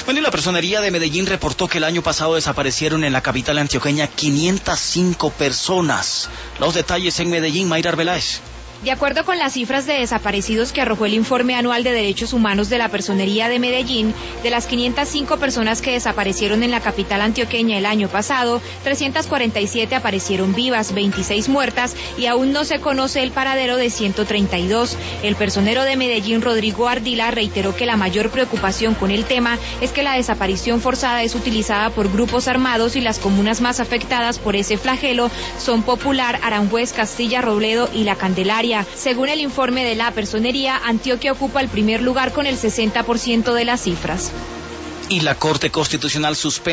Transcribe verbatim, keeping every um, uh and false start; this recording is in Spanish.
Bueno, y la Personería de Medellín reportó que el año pasado desaparecieron en la capital antioqueña quinientas cinco personas. Los detalles en Medellín, Mayra Arbeláez. De acuerdo con las cifras de desaparecidos que arrojó el informe anual de derechos humanos de la Personería de Medellín, de las quinientas cinco personas que desaparecieron en la capital antioqueña el año pasado, trescientas cuarenta y siete aparecieron vivas, veintiséis muertas y aún no se conoce el paradero de ciento treinta y dos. El personero de Medellín, Rodrigo Ardila, reiteró que la mayor preocupación con el tema es que la desaparición forzada es utilizada por grupos armados y las comunas más afectadas por ese flagelo son Popular, Aranjuez, Castilla, Robledo y La Candelaria. Según el informe de la Personería, Antioquia ocupa el primer lugar con el sesenta por ciento de las cifras. Y la Corte Constitucional suspende